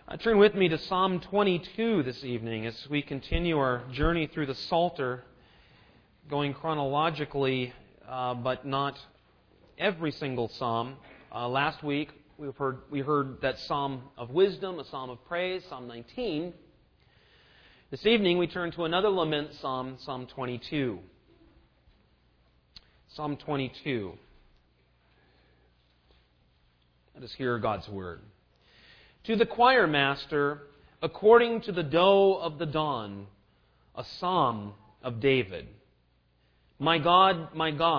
Turn with me to Psalm 22 this evening as we continue our journey through the Psalter, going chronologically, but not every single psalm. Last week we heard that Psalm of Wisdom, a Psalm of Praise, Psalm 19. This evening we turn to another lament psalm, Psalm 22. Psalm 22. Let us hear God's Word. To the choir master, according to the doe of the dawn, a psalm of David. My God,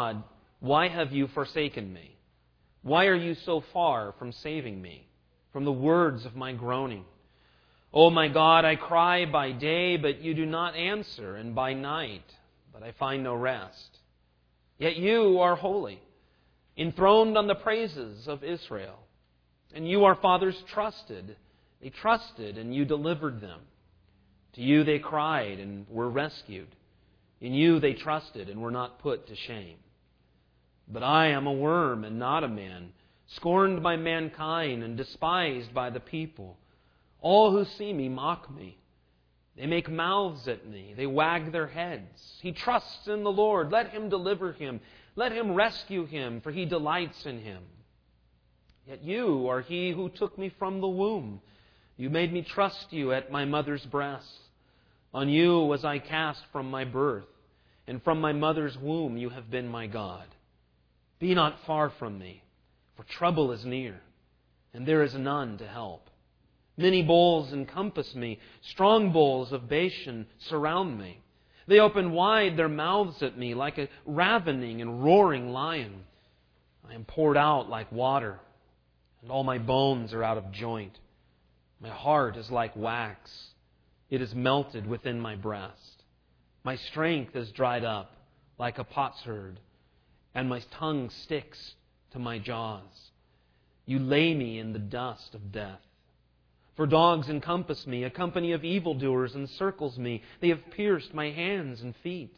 why have you forsaken me? Why are you so far from saving me, from the words of my groaning? O my God, I cry by day, but you do not answer, and by night, but I find no rest. Yet you are holy, enthroned on the praises of Israel. And you, our fathers, trusted. They trusted, and you delivered them. To you they cried, and were rescued. In you they trusted, and were not put to shame. But I am a worm, and not a man, scorned by mankind, and despised by the people. All who see me mock me. They make mouths at me. They wag their heads. He trusts in the Lord. Let Him deliver him. Let Him rescue him, for He delights in him. Yet you are He who took me from the womb. You made me trust you at my mother's breast. On you was I cast from my birth, and from my mother's womb you have been my God. Be not far from me, for trouble is near, and there is none to help. Many bulls encompass me, strong bulls of Bashan surround me. They open wide their mouths at me like a ravening and roaring lion. I am poured out like water, and all my bones are out of joint. My heart is like wax. It is melted within my breast. My strength is dried up like a potsherd, and my tongue sticks to my jaws. You lay me in the dust of death. For dogs encompass me, a company of evildoers encircles me. They have pierced my hands and feet.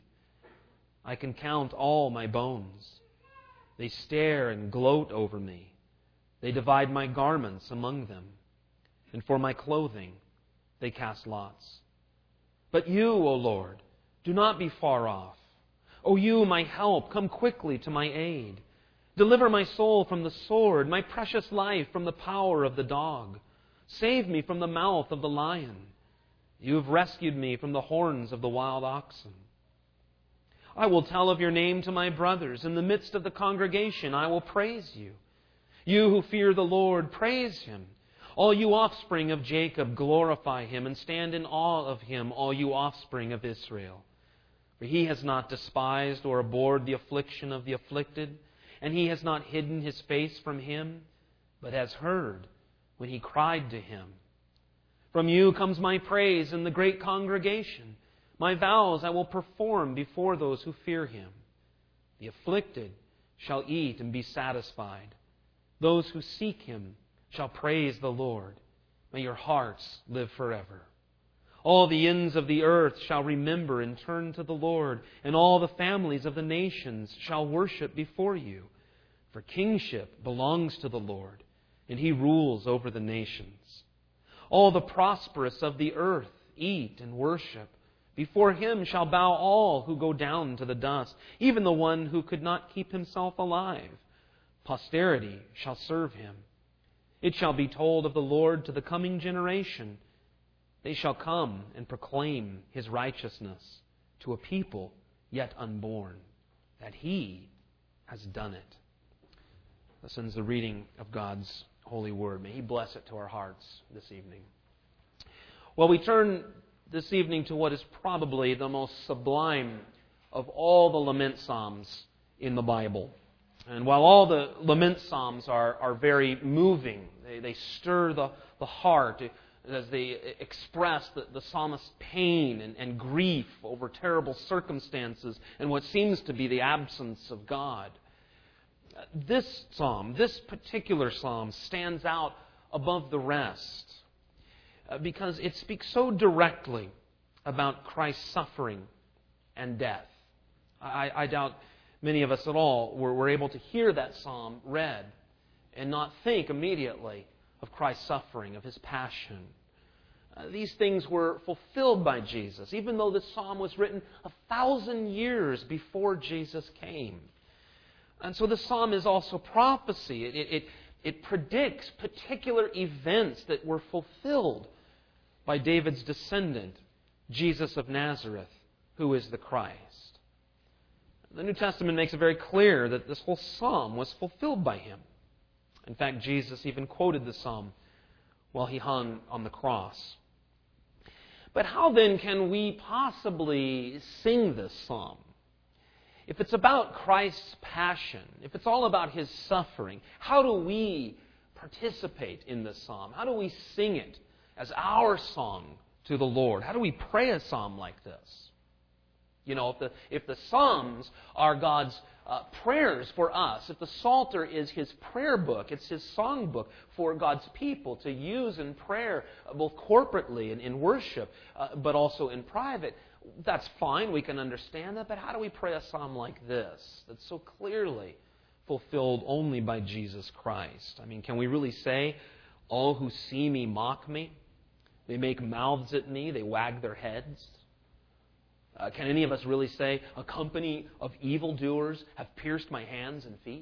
I can count all my bones. They stare and gloat over me. They divide my garments among them, and for my clothing they cast lots. But you, O Lord, do not be far off. O you, my help, come quickly to my aid. Deliver my soul from the sword, my precious life from the power of the dog. Save me from the mouth of the lion. You have rescued me from the horns of the wild oxen. I will tell of your name to my brothers. In the midst of the congregation I will praise you. You who fear the Lord, praise Him. All you offspring of Jacob, glorify Him and stand in awe of Him, all you offspring of Israel. For He has not despised or abhorred the affliction of the afflicted, and He has not hidden His face from him, but has heard when he cried to Him. From you comes my praise in the great congregation. My vows I will perform before those who fear Him. The afflicted shall eat and be satisfied. Those who seek Him shall praise the Lord. May your hearts live forever. All the ends of the earth shall remember and turn to the Lord, and all the families of the nations shall worship before you. For kingship belongs to the Lord, and He rules over the nations. All the prosperous of the earth eat and worship. Before Him shall bow all who go down to the dust, even the one who could not keep himself alive. Posterity shall serve Him. It shall be told of the Lord to the coming generation. They shall come and proclaim His righteousness to a people yet unborn, that He has done it. This ends the reading of God's holy word. May He bless it to our hearts this evening. Well, we turn this evening to what is probably the most sublime of all the lament psalms in the Bible. And while all the lament psalms are very moving, they stir the heart as they express the psalmist's pain and grief over terrible circumstances and what seems to be the absence of God. This psalm, this particular psalm, stands out above the rest because it speaks so directly about Christ's suffering and death. I doubt many of us at all were able to hear that psalm read and not think immediately of Christ's suffering, of His passion. These things were fulfilled by Jesus, even though this psalm was written 1,000 years before Jesus came. And so this psalm is also prophecy. It predicts particular events that were fulfilled by David's descendant, Jesus of Nazareth, who is the Christ. The New Testament makes it very clear that this whole psalm was fulfilled by Him. In fact, Jesus even quoted the psalm while He hung on the cross. But how then can we possibly sing this psalm? If it's about Christ's passion, if it's all about His suffering, how do we participate in this psalm? How do we sing it as our song to the Lord? How do we pray a psalm like this? You know, if the Psalms are God's prayers for us, if the Psalter is His prayer book, it's His song book for God's people to use in prayer, both corporately and in worship, but also in private, that's fine. We can understand that. But how do we pray a psalm like this that's so clearly fulfilled only by Jesus Christ? I mean, can we really say, all who see me mock me? They make mouths at me. They wag their heads. Can any of us really say, a company of evildoers have pierced my hands and feet?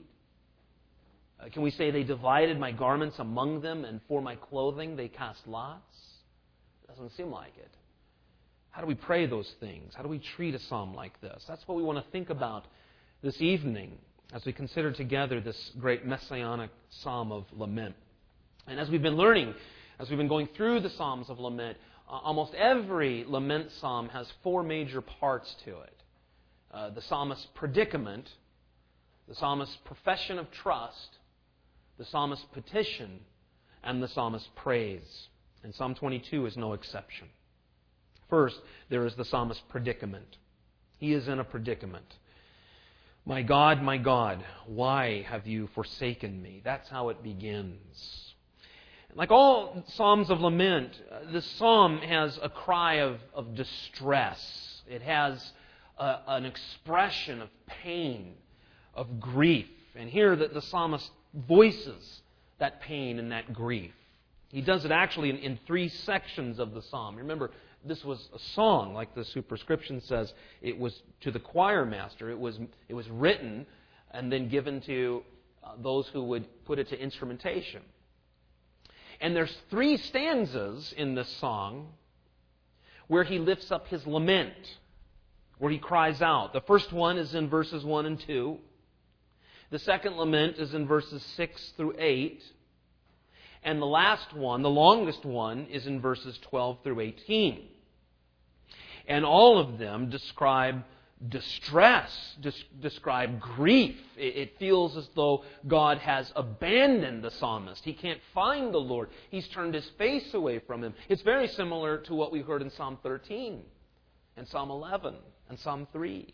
Can we say they divided my garments among them, and for my clothing they cast lots? It doesn't seem like it. How do we pray those things? How do we treat a psalm like this? That's what we want to think about this evening as we consider together this great messianic psalm of lament. And as we've been learning, as we've been going through the Psalms of Lament, almost every lament psalm has four major parts to it. The psalmist's predicament, the psalmist's profession of trust, the psalmist's petition, and the psalmist's praise. And Psalm 22 is no exception. First, there is the psalmist's predicament. He is in a predicament. My God, why have you forsaken me? That's how it begins. Like all psalms of lament, this psalm has a cry of distress. It has an expression of pain, of grief. And here the psalmist voices that pain and that grief. He does it actually in three sections of the psalm. Remember, this was a song, like the superscription says. It was to the choir master. It was written and then given to those who would put it to instrumentation. And there's three stanzas in this song where he lifts up his lament, where he cries out. The first one is in verses 1 and 2. The second lament is in verses 6 through 8. And the last one, the longest one, is in verses 12 through 18. And all of them describe distress, describe grief. It feels as though God has abandoned the psalmist. He can't find the Lord. He's turned His face away from Him. It's very similar to what we heard in Psalm 13, and Psalm 11, and Psalm 3.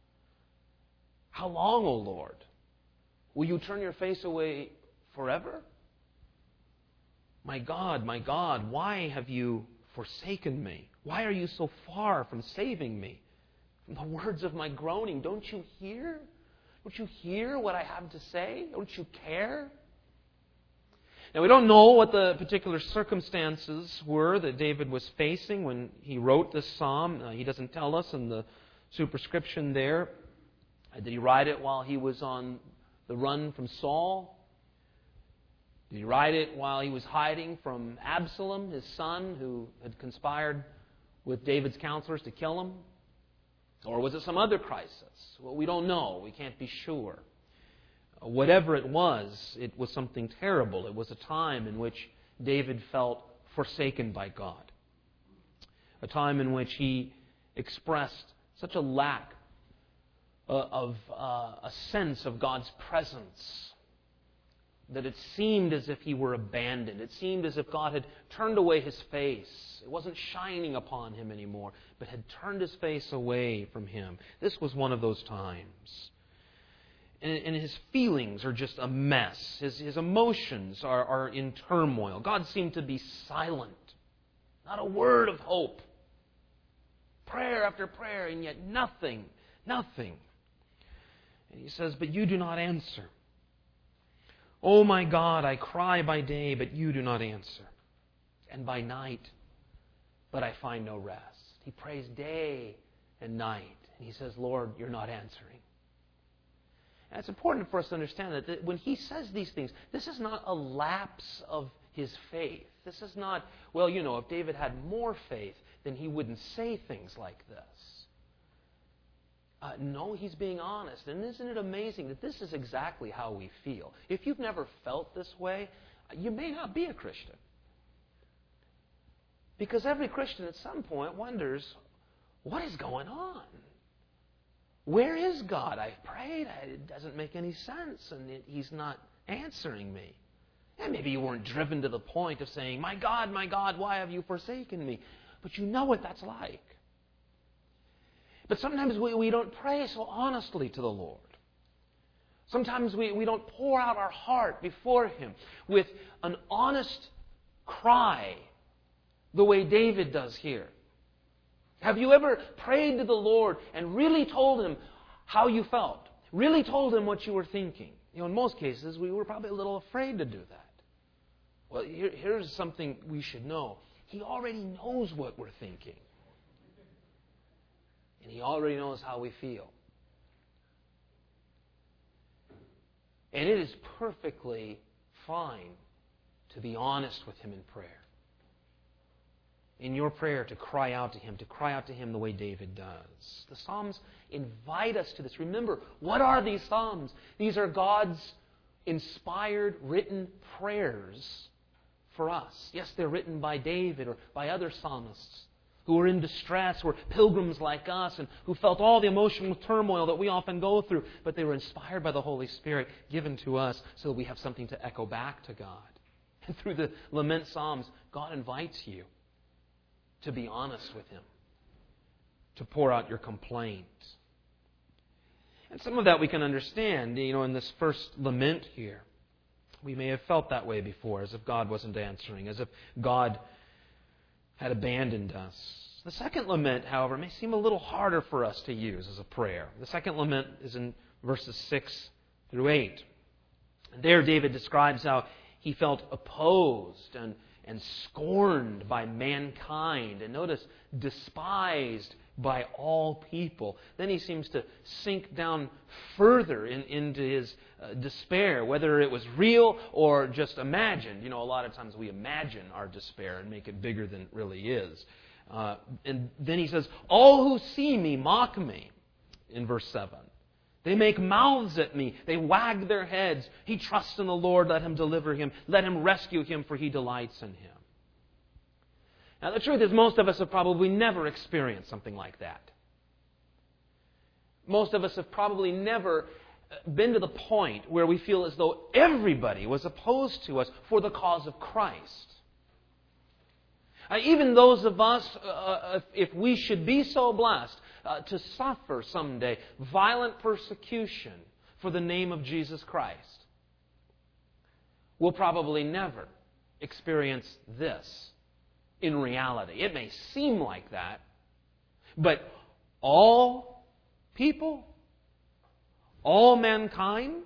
How long, O Lord? Will you turn your face away forever? My God, why have you forsaken me? Why are you so far from saving me? From the words of my groaning, don't you hear? Don't you hear what I have to say? Don't you care? Now, we don't know what the particular circumstances were that David was facing when he wrote this psalm. He doesn't tell us in the superscription there. Did he write it while he was on the run from Saul? Did he write it while he was hiding from Absalom, his son, who had conspired with David's counselors to kill him? Or was it some other crisis? Well, we don't know. We can't be sure. Whatever it was something terrible. It was a time in which David felt forsaken by God. A time in which he expressed such a lack of a sense of God's presence that it seemed as if he were abandoned. It seemed as if God had turned away His face. It wasn't shining upon him anymore, but had turned His face away from him. This was one of those times. And his feelings are just a mess. His emotions are in turmoil. God seemed to be silent. Not a word of hope. Prayer after prayer, and yet nothing. And he says, but you do not answer. "Oh my God, I cry by day, but you do not answer. And by night, but I find no rest." He prays day and night. And he says, "Lord, you're not answering." And it's important for us to understand that when he says these things, this is not a lapse of his faith. This is not, well, if David had more faith, then he wouldn't say things like this. No, he's being honest. And isn't it amazing that this is exactly how we feel? If you've never felt this way, you may not be a Christian. Because every Christian at some point wonders, what is going on? Where is God? I've prayed. It doesn't make any sense, and He's not answering me. And maybe you weren't driven to the point of saying, my God, why have you forsaken me?" But you know what that's like. But sometimes we don't pray so honestly to the Lord. Sometimes we don't pour out our heart before Him with an honest cry the way David does here. Have you ever prayed to the Lord and really told Him how you felt? Really told Him what you were thinking? In most cases, we were probably a little afraid to do that. Well, here's something we should know. He already knows what we're thinking. And He already knows how we feel. And it is perfectly fine to be honest with Him in prayer. In your prayer, to cry out to Him the way David does. The Psalms invite us to this. Remember, what are these Psalms? These are God's inspired, written prayers for us. Yes, they're written by David or by other psalmists who were in distress, who were pilgrims like us, and who felt all the emotional turmoil that we often go through. But they were inspired by the Holy Spirit, given to us so that we have something to echo back to God. And through the lament Psalms, God invites you to be honest with Him, to pour out your complaint. And some of that we can understand, in this first lament here. We may have felt that way before, as if God wasn't answering, as if God had abandoned us. The second lament, however, may seem a little harder for us to use as a prayer. The second lament is in verses 6 through 8. And there David describes how he felt opposed and scorned by mankind. And notice, despised by all people. Then he seems to sink down further into his despair, whether it was real or just imagined. A lot of times we imagine our despair and make it bigger than it really is. And then he says, "All who see me mock me," in verse 7. "They make mouths at me. They wag their heads. He trusts in the Lord. Let Him deliver him. Let Him rescue him, for He delights in him." Now, the truth is, most of us have probably never experienced something like that. Most of us have probably never been to the point where we feel as though everybody was opposed to us for the cause of Christ. Even those of us, if we should be so blessed to suffer someday violent persecution for the name of Jesus Christ, will probably never experience this in reality. It may seem like that, but all people, all mankind,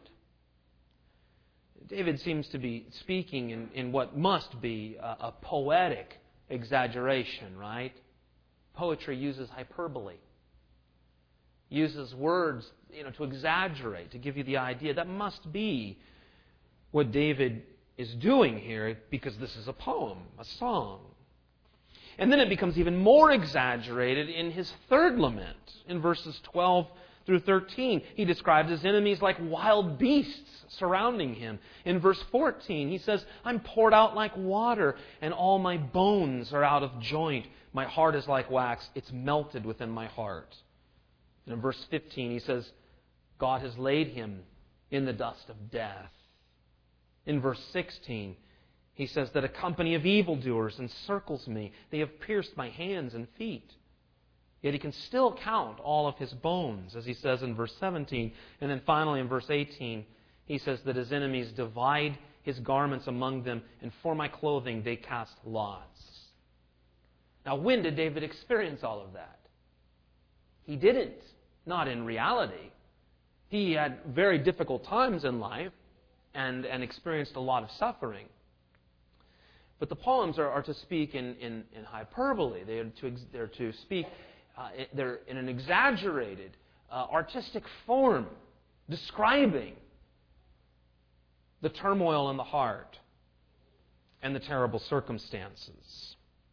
David seems to be speaking in what must be a poetic exaggeration, right? Poetry uses hyperbole, uses words, to exaggerate, to give you the idea. That must be what David is doing here, because this is a poem, a song. And then it becomes even more exaggerated in his third lament, in verses 12 through 13. He describes his enemies like wild beasts surrounding him. In verse 14, he says, "I'm poured out like water, and all my bones are out of joint. My heart is like wax. It's melted within my heart." And in verse 15, he says, God has laid him in the dust of death. In verse 16, he says that a company of evildoers encircles me. They have pierced my hands and feet. Yet he can still count all of his bones, as he says in verse 17. And then finally in verse 18, he says that his enemies divide his garments among them, and for my clothing they cast lots. Now, when did David experience all of that? He didn't. Not in reality. He had very difficult times in life, and experienced a lot of suffering. But the poems are to speak in hyperbole. They're to speak they're in an exaggerated, artistic form, describing the turmoil in the heart and the terrible circumstances.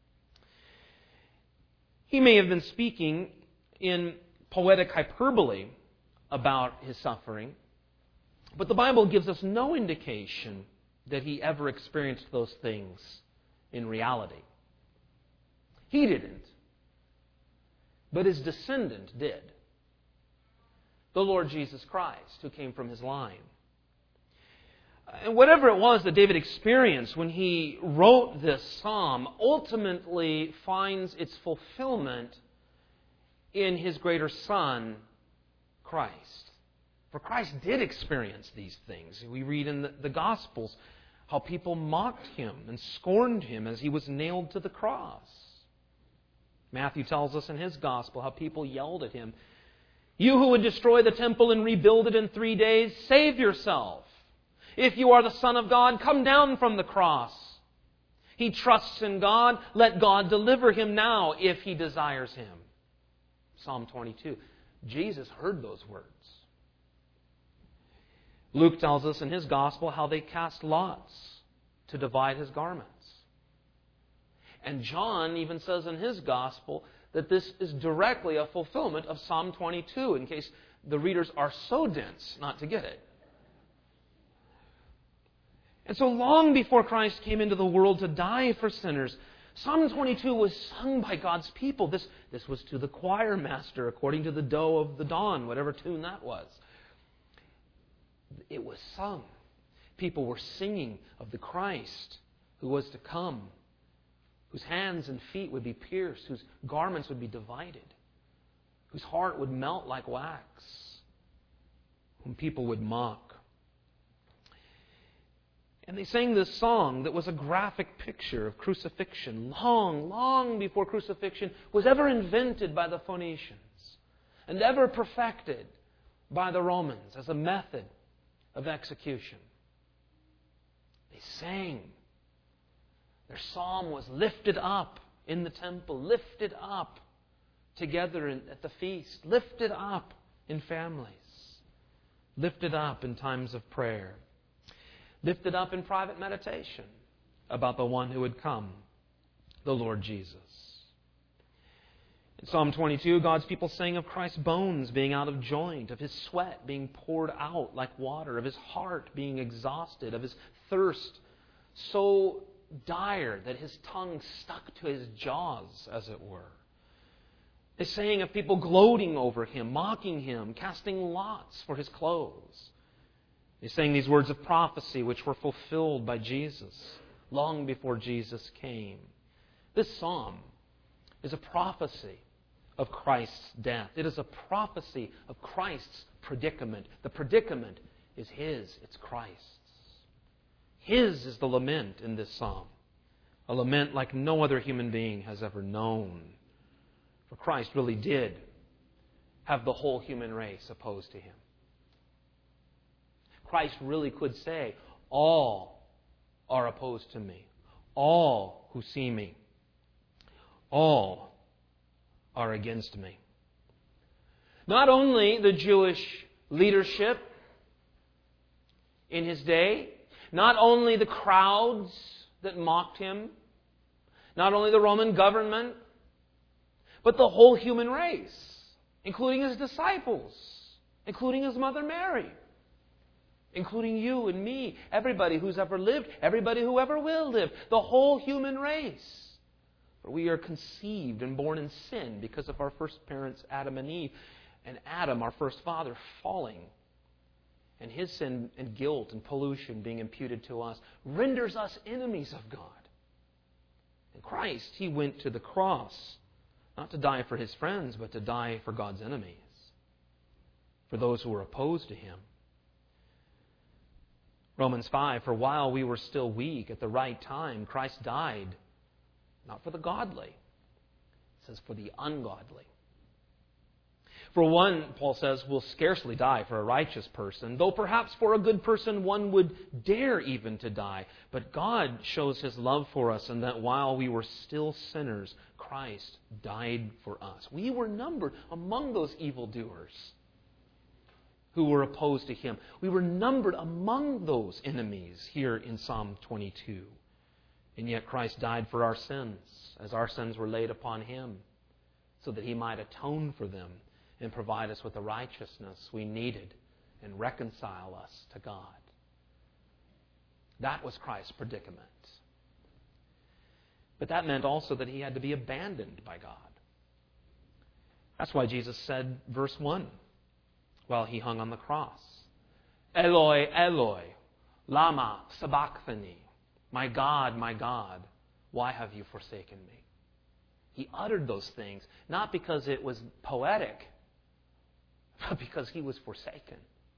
He may have been speaking in poetic hyperbole about his suffering, but the Bible gives us no indication that he ever experienced those things in reality. He didn't, but his descendant did. The Lord Jesus Christ, who came from his line. And whatever it was that David experienced when he wrote this psalm ultimately finds its fulfillment in his greater Son, Christ. For Christ did experience these things. We read in the Gospels how people mocked him and scorned him as he was nailed to the cross. Matthew tells us in his Gospel how people yelled at him, "You who would destroy the temple and rebuild it in 3 days, save yourself. If you are the Son of God, come down from the cross." He trusts in God. Let God deliver him now if he desires him. Psalm 22. Jesus heard those words. Luke tells us in his Gospel how they cast lots to divide his garments. And John even says in his Gospel that this is directly a fulfillment of Psalm 22, in case the readers are so dense not to get it. And so long before Christ came into the world to die for sinners, Psalm 22 was sung by God's people. This was to the choir master, according to the Doe of the Dawn, whatever tune that was. It was sung. People were singing of the Christ who was to come, whose hands and feet would be pierced, whose garments would be divided, whose heart would melt like wax, whom people would mock. And they sang this song that was a graphic picture of crucifixion, long, long before crucifixion was ever invented by the Phoenicians and ever perfected by the Romans as a method of execution. They sang. Their psalm was lifted up in the temple, lifted up together at the feast, lifted up in families, lifted up in times of prayer, lifted up in private meditation about the one who would come, the Lord Jesus. In Psalm 22, God's people sang of Christ's bones being out of joint, of his sweat being poured out like water, of his heart being exhausted, of his thirst so dire that his tongue stuck to his jaws, as it were. They sang of people gloating over him, mocking him, casting lots for his clothes. They sang these words of prophecy which were fulfilled by Jesus long before Jesus came. This psalm is a prophecy of Christ's death. It is a prophecy of Christ's predicament. The predicament is his. It's Christ's. His is the lament in this psalm. A lament like no other human being has ever known. For Christ really did have the whole human race opposed to him. Christ really could say, all are opposed to me. All who see me. All are against me. Not only the Jewish leadership in his day, not only the crowds that mocked him, not only the Roman government, but the whole human race, including his disciples, including his mother Mary, including you and me, everybody who's ever lived, everybody who ever will live, the whole human race. For we are conceived and born in sin because of our first parents, Adam and Eve, and Adam, our first father, falling. And his sin and guilt and pollution being imputed to us renders us enemies of God. In Christ, he went to the cross, not to die for his friends, but to die for God's enemies, for those who were opposed to him. Romans 5, for while we were still weak, at the right time, Christ died, not for the godly, it says for the ungodly. For one, Paul says, will scarcely die for a righteous person, though perhaps for a good person one would dare even to die. But God shows His love for us in that while we were still sinners, Christ died for us. We were numbered among those evildoers who were opposed to Him. We were numbered among those enemies here in Psalm 22. And yet Christ died for our sins, as our sins were laid upon Him, so that He might atone for them and provide us with the righteousness we needed and reconcile us to God. That was Christ's predicament. But that meant also that He had to be abandoned by God. That's why Jesus said, verse 1, while He hung on the cross, Eloi, Eloi, lama sabachthani. My God, why have you forsaken me? He uttered those things, not because it was poetic, but because He was forsaken.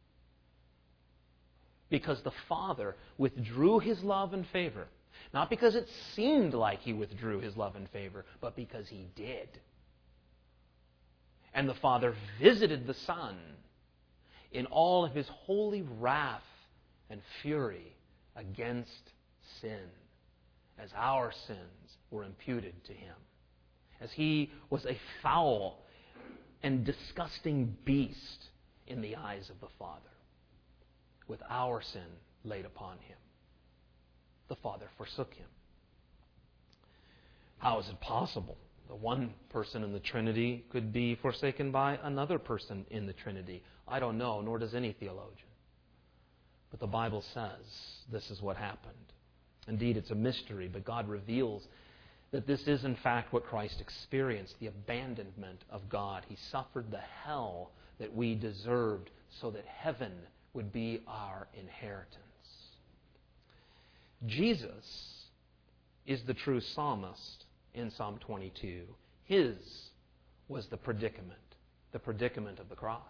Because the Father withdrew His love and favor. Not because it seemed like He withdrew His love and favor, but because He did. And the Father visited the Son in all of His holy wrath and fury against sin, as our sins were imputed to Him. As He was a foul and disgusting beast in the eyes of the Father, with our sin laid upon Him. The Father forsook Him. How is it possible? The one person in the Trinity could be forsaken by another person in the Trinity. I don't know, nor does any theologian. But the Bible says this is what happened. Indeed, it's a mystery, but God reveals that this is in fact what Christ experienced, the abandonment of God. He suffered the hell that we deserved so that heaven would be our inheritance. Jesus is the true psalmist in Psalm 22. His was the predicament of the cross.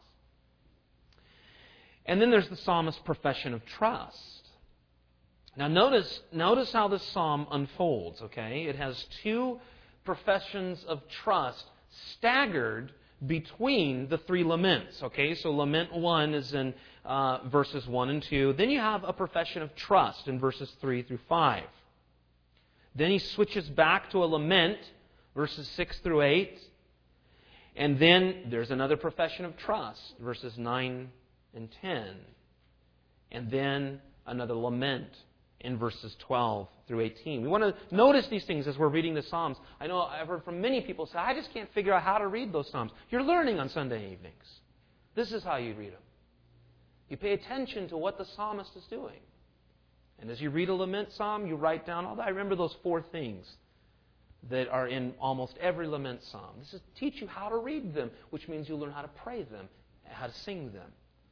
And then there's the psalmist's profession of trust. Now notice how this psalm unfolds, okay? It has two professions of trust staggered between the three laments, okay? So lament 1 is in verses 1 and 2. Then you have a profession of trust in verses 3 through 5. Then he switches back to a lament, verses 6 through 8. And then there's another profession of trust, verses 9 and 10. And then another lament in verses 12 through 18. We want to notice these things as we're reading the Psalms. I know I've heard from many people say, I just can't figure out how to read those Psalms. You're learning on Sunday evenings. This is how you read them. You pay attention to what the psalmist is doing. And as you read a lament psalm, you write down, I remember those 4 things that are in almost every lament psalm. This is to teach you how to read them, which means you'll learn how to pray them, how to sing them.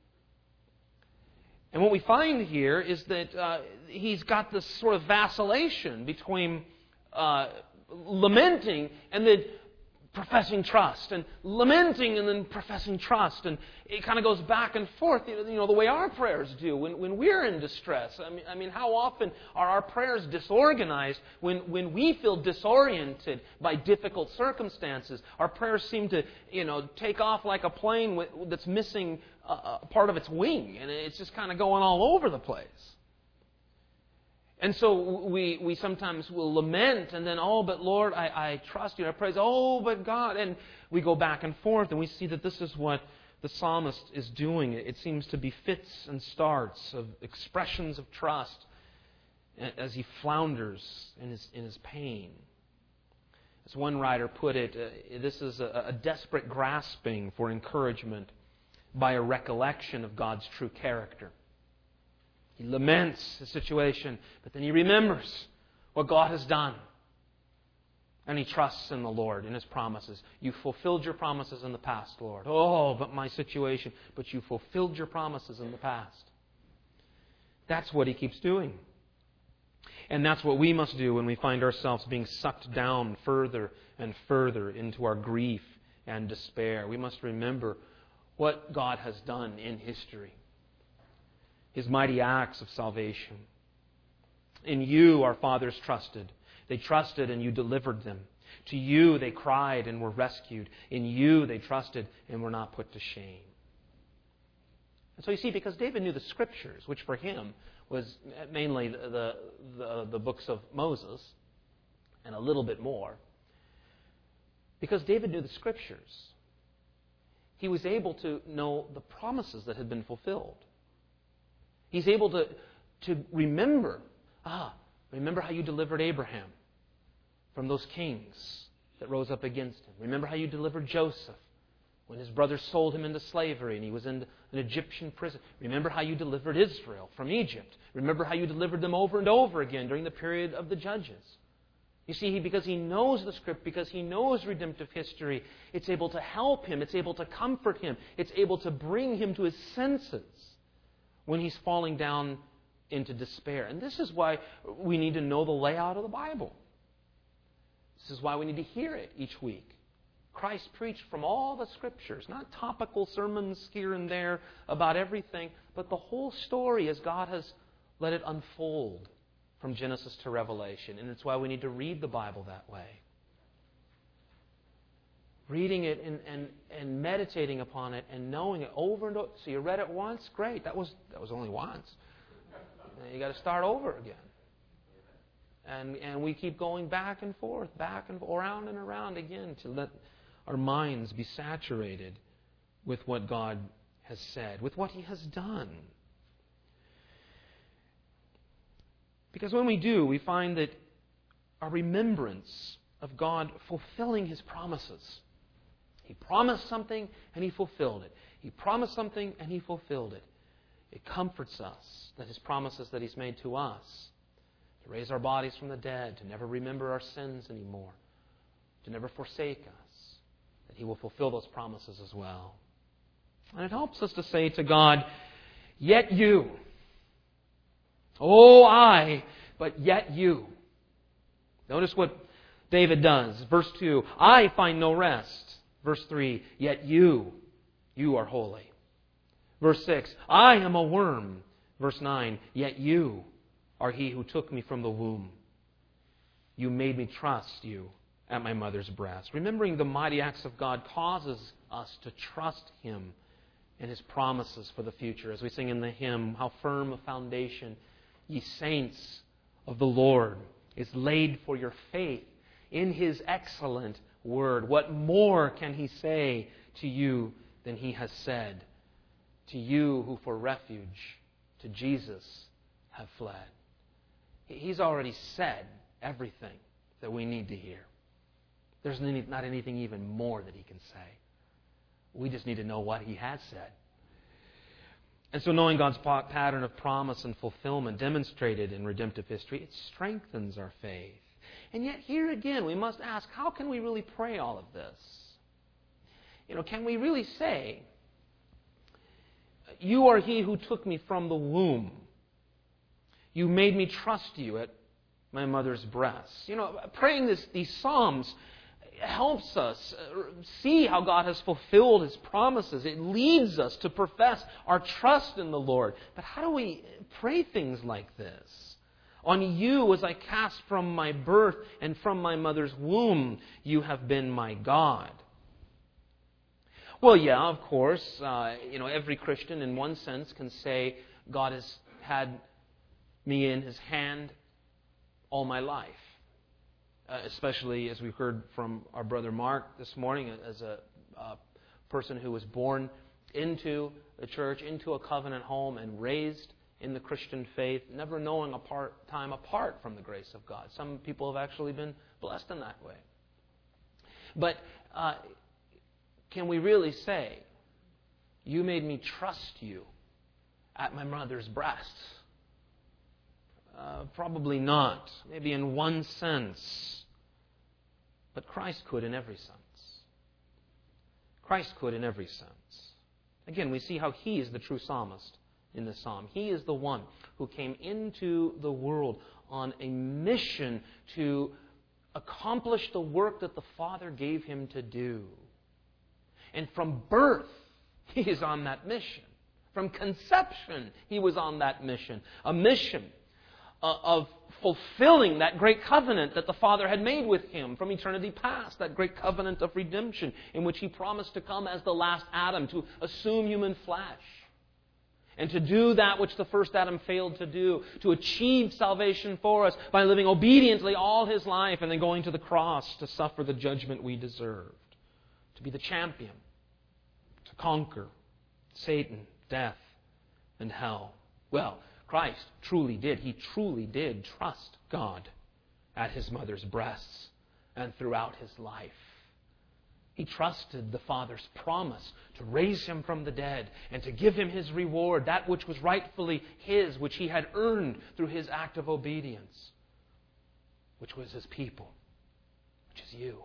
And what we find here is that he's got this sort of vacillation between lamenting and then professing trust, and lamenting and then professing trust. And it kind of goes back and forth, the way our prayers do when we're in distress. I mean, how often are our prayers disorganized when we feel disoriented by difficult circumstances? Our prayers seem to, take off like a plane that's missing part of its wing, and it's just kind of going all over the place. And so we sometimes will lament and then, but Lord, I trust you. I praise, but God. And we go back and forth, and we see that this is what the psalmist is doing. It seems to be fits and starts of expressions of trust as he flounders in his pain. As one writer put it, this is a desperate grasping for encouragement by a recollection of God's true character. He laments the situation, but then he remembers what God has done. And he trusts in the Lord, in His promises. You fulfilled your promises in the past, Lord. But my situation. But you fulfilled your promises in the past. That's what he keeps doing. And that's what we must do when we find ourselves being sucked down further and further into our grief and despair. We must remember what God has done in history. His mighty acts of salvation. In you our fathers trusted. They trusted and you delivered them. To you they cried and were rescued. In you they trusted and were not put to shame. And so you see, because David knew the Scriptures, which for him was mainly the books of Moses and a little bit more, because David knew the Scriptures, he was able to know the promises that had been fulfilled. He's able to remember, remember how you delivered Abraham from those kings that rose up against him. Remember how you delivered Joseph when his brothers sold him into slavery and he was in an Egyptian prison. Remember how you delivered Israel from Egypt. Remember how you delivered them over and over again during the period of the Judges. You see, because he knows the Script, because he knows redemptive history, it's able to help him, it's able to comfort him, it's able to bring him to his senses when he's falling down into despair. And this is why we need to know the layout of the Bible. This is why we need to hear it each week. Christ preached from all the Scriptures, not topical sermons here and there about everything, but the whole story as God has let it unfold from Genesis to Revelation. And it's why we need to read the Bible that way. Reading it and meditating upon it and knowing it over and over. So you read it once? Great. That was only once. You got to start over again. And we keep going back and forth, around and around again to let our minds be saturated with what God has said, with what He has done. Because when we do, we find that our remembrance of God fulfilling His promises. He promised something and He fulfilled it. He promised something and He fulfilled it. It comforts us that His promises that He's made to us, to raise our bodies from the dead, to never remember our sins anymore, to never forsake us, that He will fulfill those promises as well. And it helps us to say to God, yet you. Oh, I, but yet you. Notice what David does. Verse 2, I find no rest. Verse 3, yet you are holy. Verse 6, I am a worm. Verse 9, yet you are He who took me from the womb. You made me trust you at my mother's breast. Remembering the mighty acts of God causes us to trust Him and His promises for the future. As we sing in the hymn, how firm a foundation, ye saints of the Lord, is laid for your faith in His excellent word. What more can He say to you than He has said? To you who for refuge to Jesus have fled. He's already said everything that we need to hear. There's not anything even more that He can say. We just need to know what He has said. And so knowing God's pattern of promise and fulfillment demonstrated in redemptive history, it strengthens our faith. And yet here again, we must ask, how can we really pray all of this? Can we really say, you are He who took me from the womb. You made me trust you at my mother's breast. Praying these Psalms helps us see how God has fulfilled His promises. It leads us to profess our trust in the Lord. But how do we pray things like this? On you, as I cast from my birth and from my mother's womb, you have been my God. Well, yeah, of course, every Christian in one sense can say God has had me in His hand all my life. Especially as we heard from our brother Mark this morning, as a person who was born into the church, into a covenant home, and raised in the Christian faith, never knowing a time apart from the grace of God. Some people have actually been blessed in that way. But can we really say, you made me trust you at my mother's breasts? Probably not. Maybe in one sense. But Christ could in every sense. Christ could in every sense. Again, we see how He is the true psalmist in this psalm. He is the one who came into the world on a mission to accomplish the work that the Father gave Him to do. And from birth, He is on that mission. From conception, He was on that mission. A mission of fulfilling that great covenant that the Father had made with him from eternity past, that great covenant of redemption in which he promised to come as the last Adam, to assume human flesh, and to do that which the first Adam failed to do, to achieve salvation for us by living obediently all his life and then going to the cross to suffer the judgment we deserved, to be the champion, to conquer Satan, death, and hell. Well, Christ truly did. He truly did trust God at his mother's breasts and throughout his life. He trusted the Father's promise to raise him from the dead and to give him his reward, that which was rightfully his, which he had earned through his act of obedience, which was his people, which is you.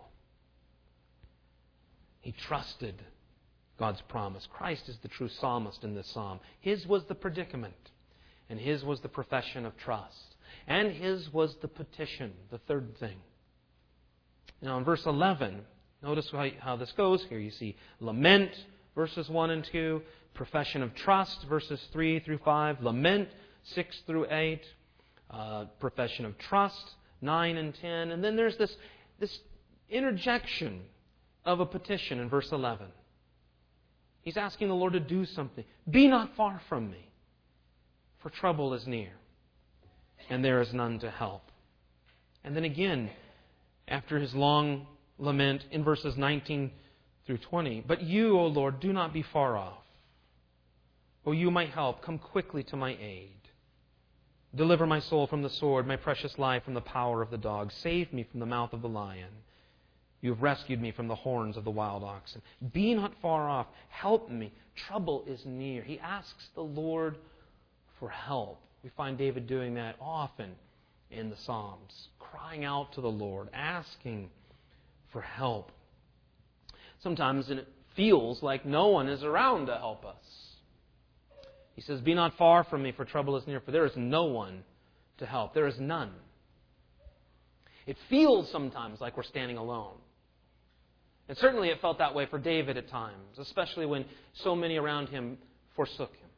He trusted God's promise. Christ is the true psalmist in this psalm. His was the predicament, and his was the profession of trust, and his was the petition, the third thing. Now in verse 11, notice how this goes here. You see lament, verses 1 and 2, profession of trust, verses 3 through 5, lament, 6 through 8, profession of trust, 9 and 10, and then there's this interjection of a petition in verse 11. He's asking the Lord to do something. Be not far from me, for trouble is near, and there is none to help. And then again, after his long lament in verses 19 through 20, but you, O Lord, do not be far off. O you, my help, come quickly to my aid. Deliver my soul from the sword, my precious life from the power of the dog. Save me from the mouth of the lion. You have rescued me from the horns of the wild oxen. Be not far off. Help me. Trouble is near. He asks the Lord for help. We find David doing that often in the Psalms, crying out to the Lord, asking for help. Sometimes it feels like no one is around to help us. He says, be not far from me, for trouble is near, for there is no one to help. There is none. It feels sometimes like we're standing alone. And certainly it felt that way for David at times, especially when so many around him forsook him.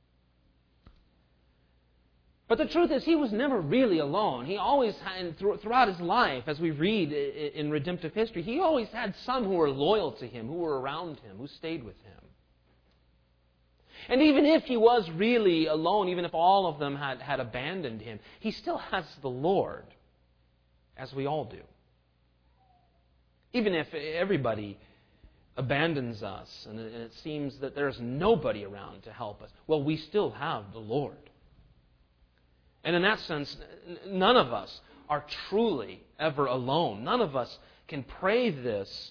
But the truth is, he was never really alone. He always had, throughout his life, as we read in redemptive history, he always had some who were loyal to him, who were around him, who stayed with him. And even if he was really alone, even if all of them had abandoned him, he still has the Lord, as we all do. Even if everybody abandons us and it seems that there's nobody around to help us, well, we still have the Lord. And in that sense, none of us are truly ever alone. None of us can pray this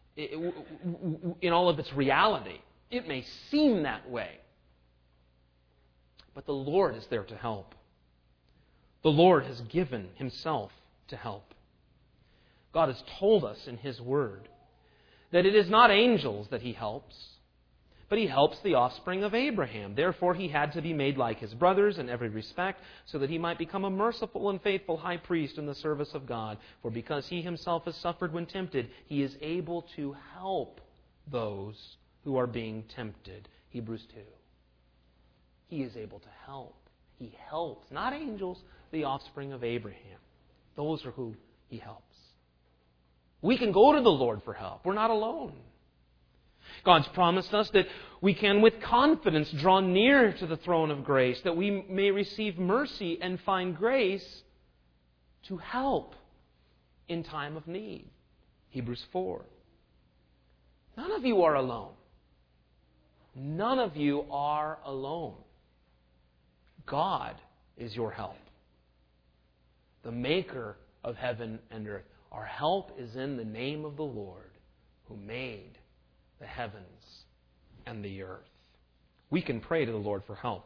in all of its reality. It may seem that way. But the Lord is there to help. The Lord has given himself to help. God has told us in his word that it is not angels that he helps, but he helps the offspring of Abraham. Therefore, he had to be made like his brothers in every respect, so that he might become a merciful and faithful high priest in the service of God. For because he himself has suffered when tempted, he is able to help those who are being tempted. Hebrews 2. He is able to help. He helps, not angels, the offspring of Abraham. Those are who he helps. We can go to the Lord for help. We're not alone. God's promised us that we can with confidence draw near to the throne of grace, that we may receive mercy and find grace to help in time of need. Hebrews 4. None of you are alone. None of you are alone. God is your help, the maker of heaven and earth. Our help is in the name of the Lord who made the heavens and the earth. We can pray to the Lord for help.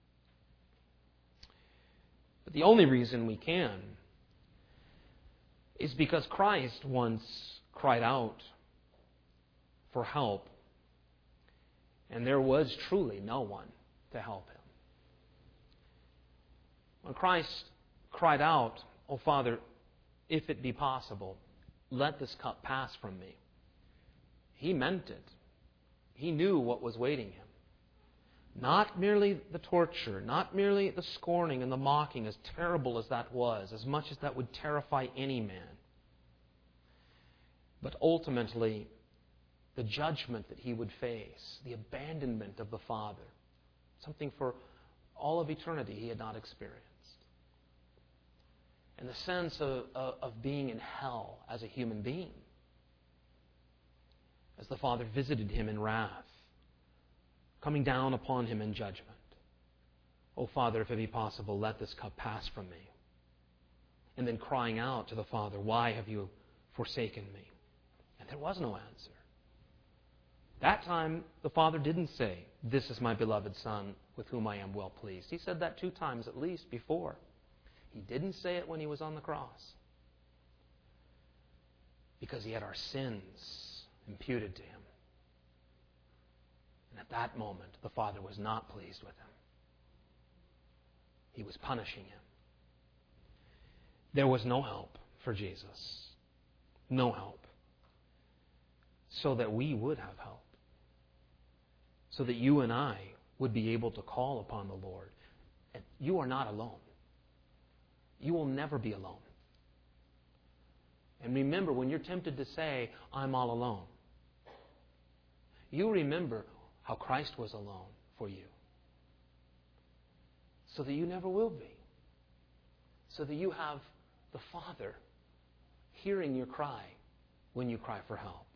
But the only reason we can is because Christ once cried out for help, and there was truly no one to help him. When Christ cried out, "O Father, if it be possible, let this cup pass from me," he meant it. He knew what was waiting him. Not merely the torture, not merely the scorning and the mocking, as terrible as that was, as much as that would terrify any man, but ultimately the judgment that he would face, the abandonment of the Father, something for all of eternity he had not experienced. And the sense of being in hell as a human being, as the Father visited him in wrath, coming down upon him in judgment. "Oh, Father, if it be possible, let this cup pass from me." And then crying out to the Father, "Why have you forsaken me?" And there was no answer. That time, the Father didn't say, "This is my beloved Son, with whom I am well pleased." He said that 2 times at least before. He didn't say it when he was on the cross, because he had our sins imputed to him. And at that moment, the Father was not pleased with him. He was punishing him. There was no help for Jesus. No help. So that we would have help. So that you and I would be able to call upon the Lord. And you are not alone. You will never be alone. And remember, when you're tempted to say, "I'm all alone," you remember how Christ was alone for you. So that you never will be. So that you have the Father hearing your cry when you cry for help.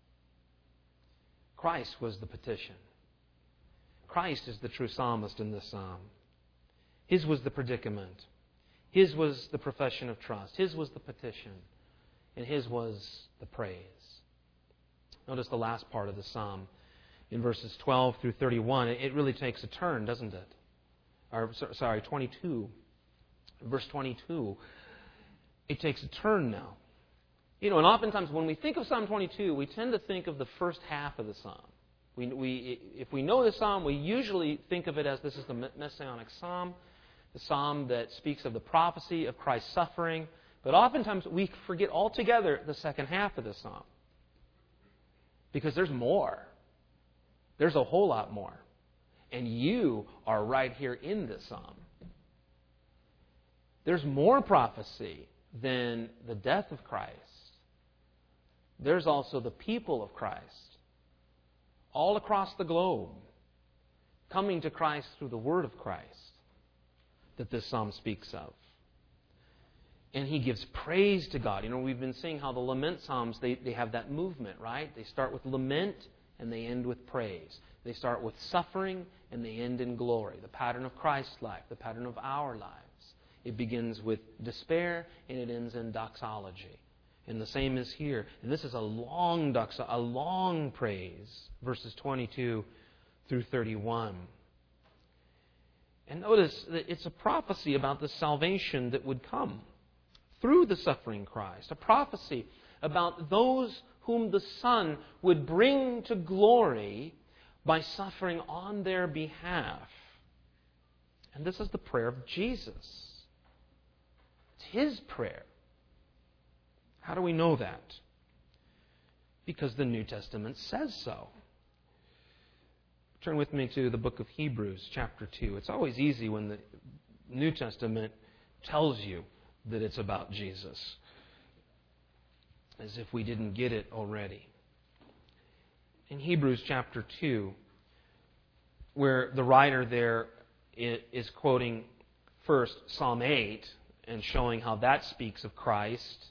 Christ was the petition. Christ is the true psalmist in this psalm. His was the predicament. His was the profession of trust. His was the petition. And His was the praise. Notice the last part of the psalm. In verses 12 through 31, it really takes a turn, doesn't it? 22. Verse 22. It takes a turn now. And oftentimes when we think of Psalm 22, we tend to think of the first half of the psalm. If we know the psalm, we usually think of it as this is the Messianic psalm, the psalm that speaks of the prophecy of Christ's suffering. But oftentimes we forget altogether the second half of the psalm. Because there's more. There's a whole lot more. And you are right here in this psalm. There's more prophecy than the death of Christ. There's also the people of Christ, all across the globe, coming to Christ through the Word of Christ that this psalm speaks of. And he gives praise to God. We've been seeing how the lament psalms, they have that movement, right? They start with lament and they end with praise. They start with suffering and they end in glory. The pattern of Christ's life, the pattern of our lives. It begins with despair and it ends in doxology. And the same is here. And this is a long praise, verses 22 through 31. And notice that it's a prophecy about the salvation that would come through the suffering Christ. A prophecy about those whom the Son would bring to glory by suffering on their behalf. And this is the prayer of Jesus. It's His prayer. How do we know that? Because the New Testament says so. Turn with me to the book of Hebrews, chapter 2. It's always easy when the New Testament tells you that it's about Jesus, as if we didn't get it already. In Hebrews chapter 2, where the writer there is quoting first Psalm 8 and showing how that speaks of Christ,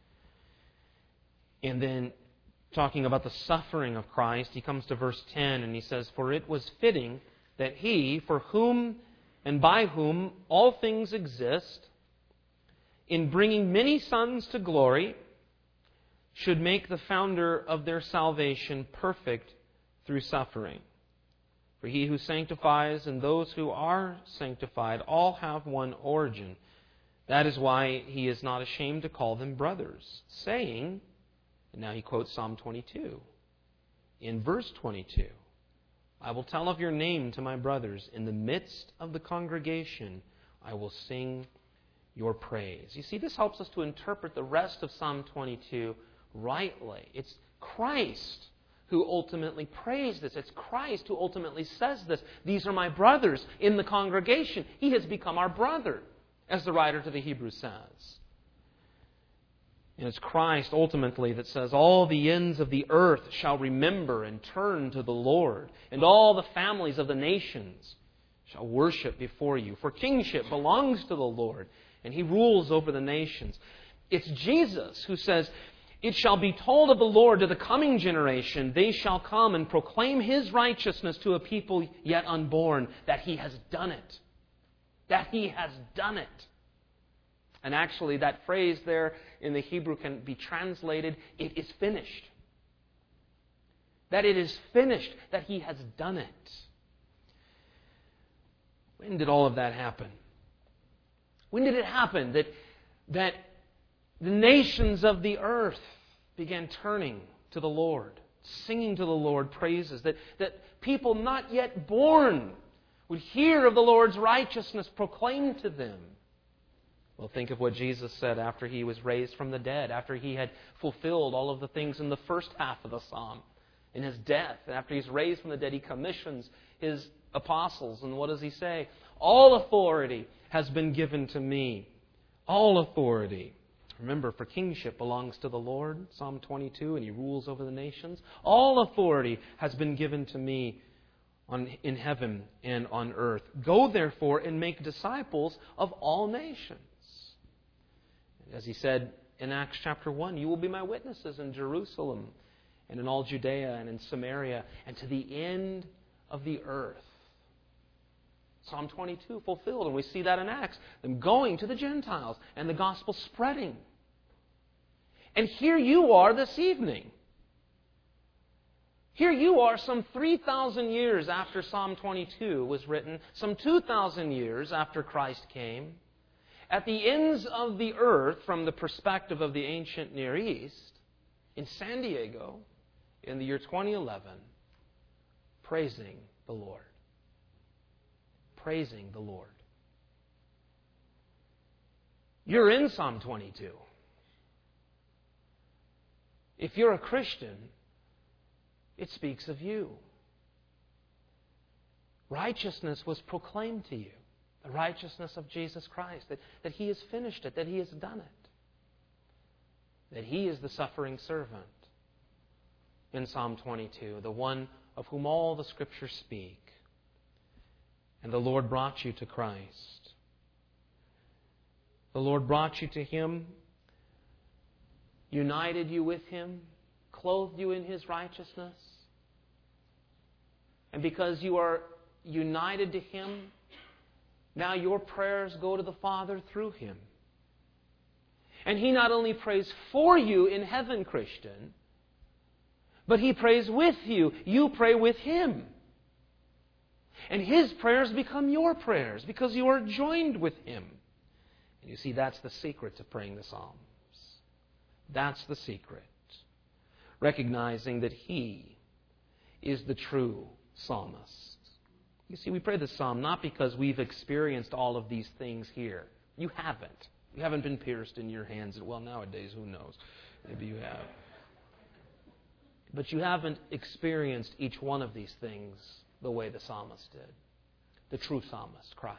and then talking about the suffering of Christ, he comes to verse 10 and he says, "For it was fitting that He, for whom and by whom all things exist, in bringing many sons to glory, should make the founder of their salvation perfect through suffering. For He who sanctifies and those who are sanctified all have one origin. That is why He is not ashamed to call them brothers, saying," and now he quotes Psalm 22. In verse 22, "I will tell of your name to my brothers. In the midst of the congregation, I will sing your praise." You see, this helps us to interpret the rest of Psalm 22 rightly. It's Christ who ultimately prays this. It's Christ who ultimately says this. These are my brothers in the congregation. He has become our brother, as the writer to the Hebrews says. And it's Christ ultimately that says, all the ends of the earth shall remember and turn to the Lord, and all the families of the nations shall worship before you. For kingship belongs to the Lord, and He rules over the nations. It's Jesus who says, it shall be told of the Lord to the coming generation, they shall come and proclaim His righteousness to a people yet unborn, that He has done it. That He has done it. And actually, that phrase there in the Hebrew can be translated, it is finished. That it is finished, that He has done it. When did all of that happen? When did it happen that the nations of the earth began turning to the Lord, singing to the Lord praises, that people not yet born would hear of the Lord's righteousness proclaimed to them? Well, think of what Jesus said after He was raised from the dead, after He had fulfilled all of the things in the first half of the psalm. In His death, and after He's raised from the dead, He commissions His apostles. And what does He say? All authority has been given to me. All authority. Remember, for kingship belongs to the Lord, Psalm 22, and He rules over the nations. All authority has been given to me in heaven and on earth. Go therefore and make disciples of all nations. As He said in Acts chapter 1, you will be my witnesses in Jerusalem and in all Judea and in Samaria and to the end of the earth. Psalm 22 fulfilled, and we see that in Acts. Them going to the Gentiles and the gospel spreading. And here you are this evening. Here you are some 3,000 years after Psalm 22 was written, some 2,000 years after Christ came, at the ends of the earth from the perspective of the ancient Near East, in San Diego, in the year 2011, praising the Lord. Praising the Lord. You're in Psalm 22. If you're a Christian, it speaks of you. Righteousness was proclaimed to you. The righteousness of Jesus Christ. That He has finished it. That He has done it. That He is the suffering servant. In Psalm 22, the one of whom all the Scriptures speak. And the Lord brought you to Christ. The Lord brought you to Him, united you with Him, clothed you in His righteousness. And because you are united to Him, now your prayers go to the Father through Him. And He not only prays for you in heaven, Christian, but He prays with you. You pray with Him. And His prayers become your prayers because you are joined with Him. And you see, that's the secret to praying the Psalms. That's the secret. Recognizing that He is the true psalmist. You see, we pray the Psalm not because we've experienced all of these things here. You haven't. You haven't been pierced in your hands. Well, nowadays, who knows? Maybe you have. But you haven't experienced each one of these things the way the psalmist did. The true psalmist, Christ.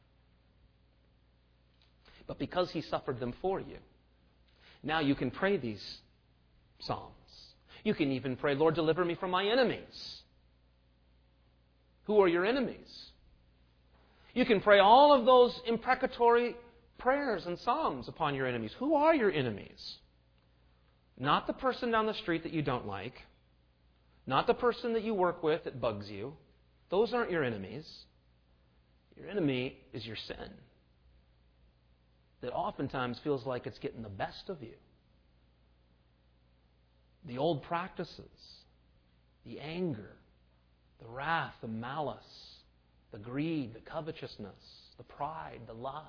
But because He suffered them for you, now you can pray these psalms. You can even pray, Lord, deliver me from my enemies. Who are your enemies? You can pray all of those imprecatory prayers and psalms upon your enemies. Who are your enemies? Not the person down the street that you don't like. Not the person that you work with that bugs you. Those aren't your enemies. Your enemy is your sin. That oftentimes feels like it's getting the best of you. The old practices, the anger, the wrath, the malice, the greed, the covetousness, the pride, the lust,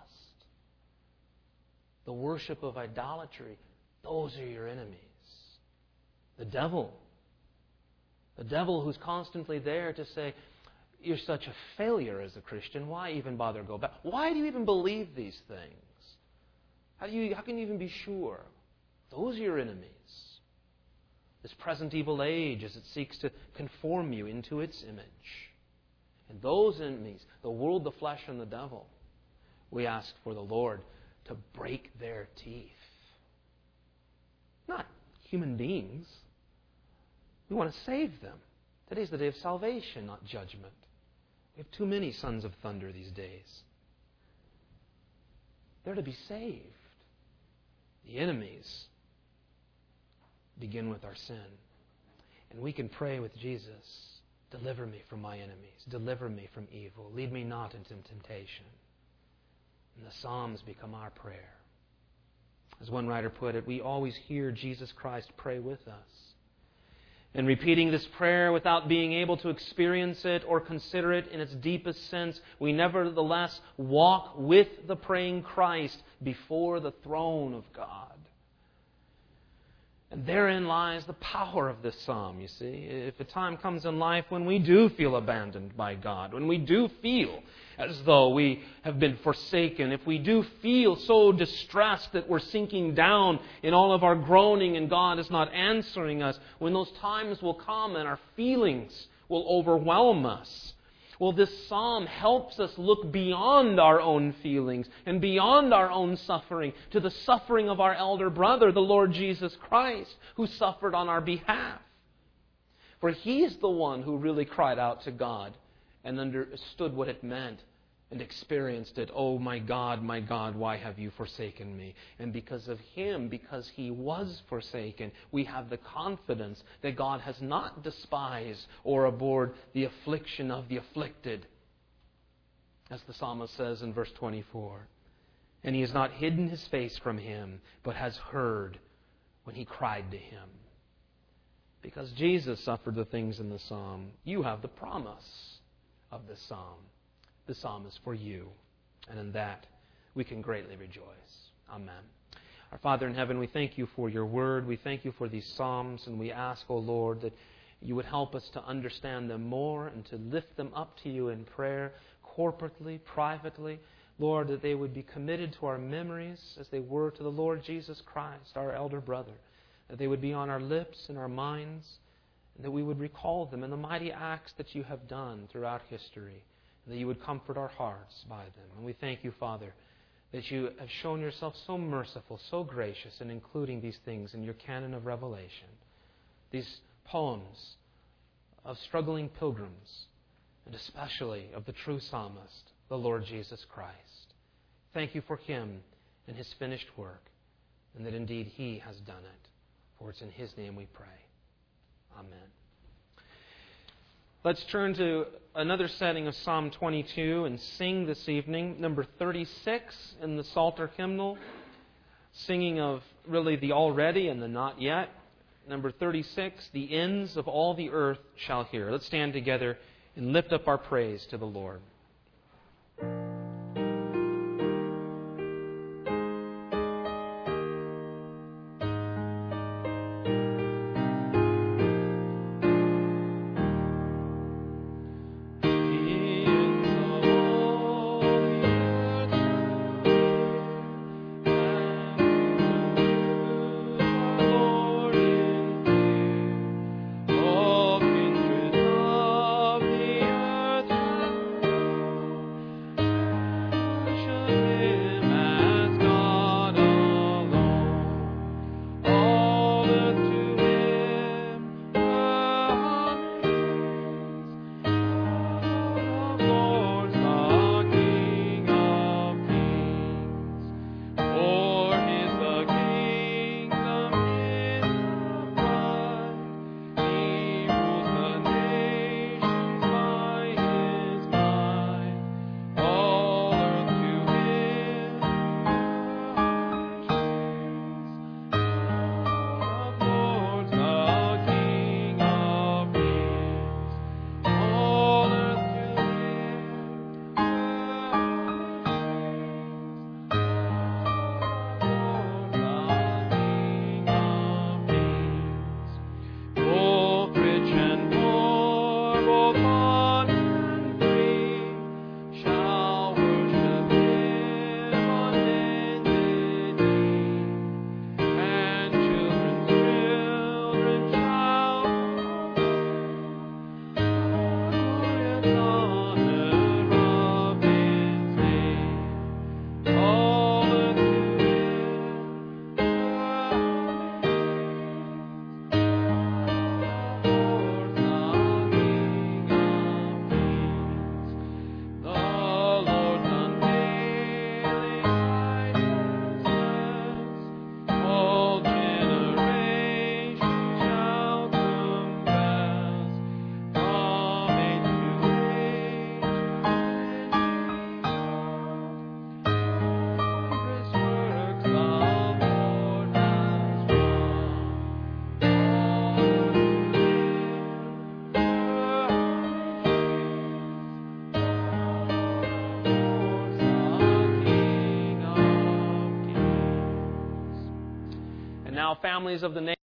the worship of idolatry, those are your enemies. The devil who's constantly there to say, you're such a failure as a Christian. Why even bother go back? Why do you even believe these things? How can you even be sure? Those are your enemies. this present evil age as it seeks to conform you into its image. And those enemies, the world, the flesh, and the devil, we ask for the Lord to break their teeth. Not human beings. We want to save them. Today's the day of salvation, not judgment. We have too many sons of thunder these days. They're to be saved. The enemies begin with our sin. And we can pray with Jesus, deliver me from my enemies, deliver me from evil, lead me not into temptation. And the Psalms become our prayer. As one writer put it, we always hear Jesus Christ pray with us. And repeating this prayer without being able to experience it or consider it in its deepest sense, we nevertheless walk with the praying Christ before the throne of God. And therein lies the power of this psalm, you see. If a time comes in life when we do feel abandoned by God, when we do feel as though we have been forsaken, if we do feel so distressed that we're sinking down in all of our groaning and God is not answering us, when those times will come and our feelings will overwhelm us, well, this psalm helps us look beyond our own feelings and beyond our own suffering to the suffering of our elder brother, the Lord Jesus Christ, who suffered on our behalf. For He is the one who really cried out to God and understood what it meant and experienced it. Oh, my God, why have you forsaken me? And because of Him, because He was forsaken, we have the confidence that God has not despised or abhorred the affliction of the afflicted. As the psalmist says in verse 24, and He has not hidden His face from him, but has heard when he cried to Him. Because Jesus suffered the things in the psalm, you have the promise of the psalm. The psalm is for you, and in that we can greatly rejoice. Amen. Our Father in heaven, we thank You for Your word. We thank You for these psalms, and we ask, O Lord, that You would help us to understand them more and to lift them up to You in prayer, corporately, privately. Lord, that they would be committed to our memories as they were to the Lord Jesus Christ, our elder brother. That they would be on our lips and our minds, and that we would recall them and the mighty acts that You have done throughout history. That You would comfort our hearts by them. And we thank You, Father, that You have shown Yourself so merciful, so gracious in including these things in Your canon of revelation. These poems of struggling pilgrims, and especially of the true psalmist, the Lord Jesus Christ. Thank You for Him and His finished work, and that indeed He has done it. For it's in His name we pray. Amen. Let's turn to another setting of Psalm 22 and sing this evening, number 36 in the Psalter hymnal, singing of really the already and the not yet. Number 36, the ends of all the earth shall hear. Let's stand together and lift up our praise to the Lord. families of the nation.